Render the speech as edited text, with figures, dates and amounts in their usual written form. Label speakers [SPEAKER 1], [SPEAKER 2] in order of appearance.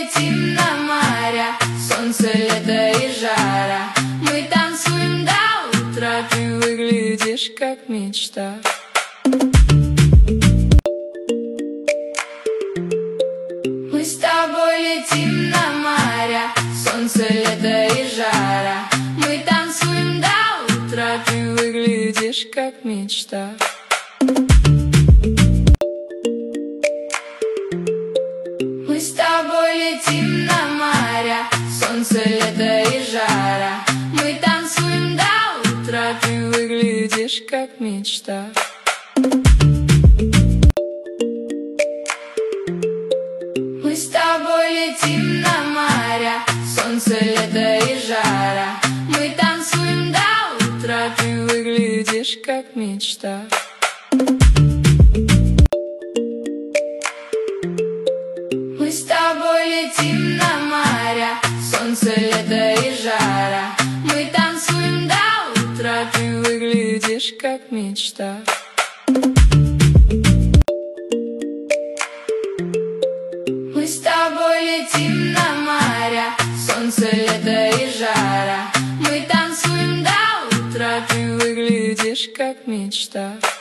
[SPEAKER 1] летим на моря, солнце, лето и жара. Мы танцуем до утра, ты выглядишь как мечта. Мы с тобой летим на моря, солнце, лето и жара. Мы танцуем до утра, ты выглядишь как мечта. Мы с тобой летим на моря, солнце, лето и жара. Мы танцуем до утра, ты выглядишь как мечта. Мы с тобой летим на моря, солнце, лето и жара. Мы танцуем до утра, ты выглядишь как мечта. Мы с тобой летим на моря, солнце, лето и жара. Мы танцуем до утра, ты выглядишь как мечта. Мы с тобой летим на моря, солнце, лето и жара. Мы танцуем до утра, ты выглядишь как мечта.